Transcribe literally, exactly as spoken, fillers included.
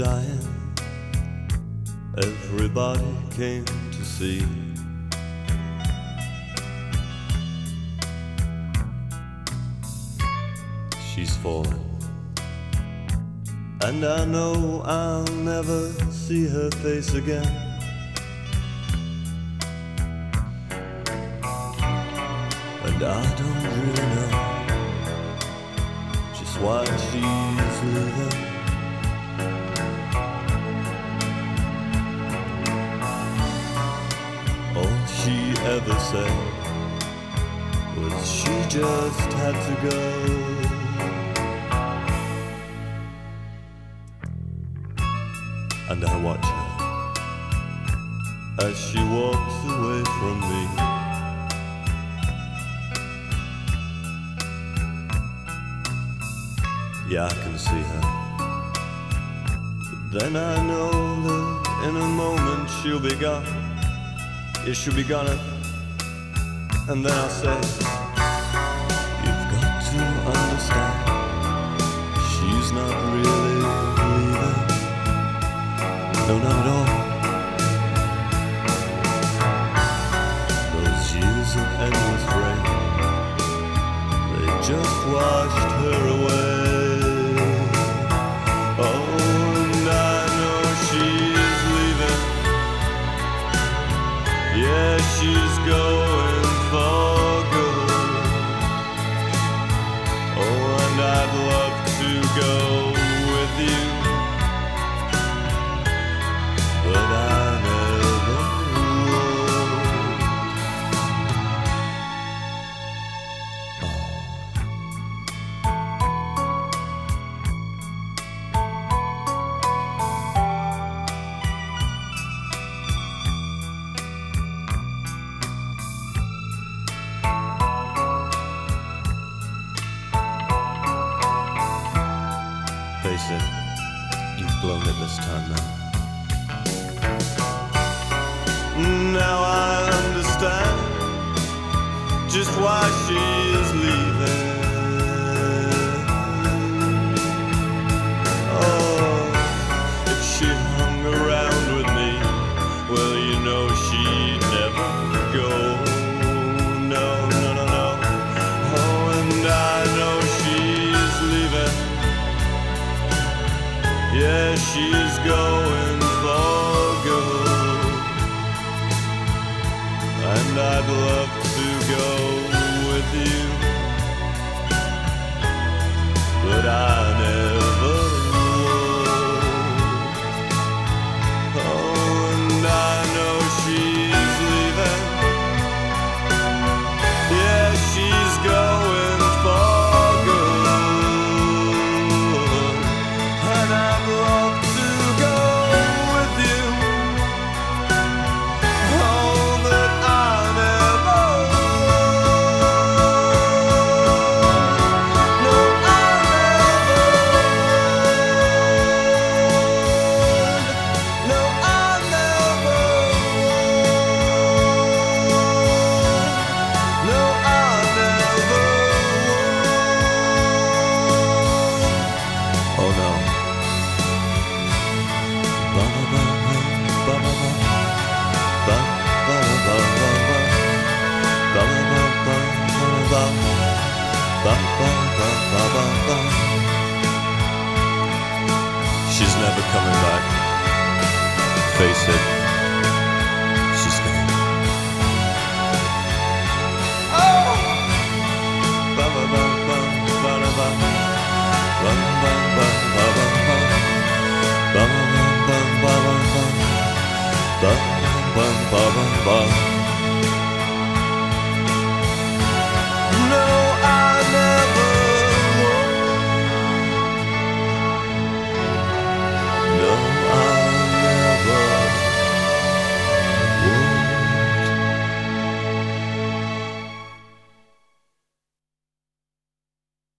dying. Everybody came to see. She's fallen, and I know I'll never see her face again. And I don't really know just why she's leaving. All she ever said was she just had to go. And I watch her as she walks away from me. Yeah, I can see her, but then I know that in a moment she'll be gone. Yeah, she'll be gone, and then I'll say, you've got to understand, she's not really leaving. No, not at all. Those years of endless rain, they just washed her away. Oh, and I know she's leaving. Yeah, she's going for good. Oh, and I'd love to go with you, but I never would. Oh. Face it, you've blown it this time now. Now I understand just why she is leaving. Oh, if she hung around with me, well, you know she'd never go. No, no, no, no. Oh, and I know she's leaving. Yeah, she's going for good. And I'd love to go with you, but I never would. Oh, and I know she's leaving. Yeah, she's going for good. And I'd love to go with you. Oh, but I never would. No, I never would. No, I never would. No, I never would. Oh no. Ba ba ba ba ba ba ba ba ba ba ba ba ba ba ba ba ba ba. She's never coming back. Face it, she's gone. Oh! Ba ba ba ba ba ba ba ba ba ba ba ba ba. Ba ba ba ba ba ba ba ba ba ba ba ba.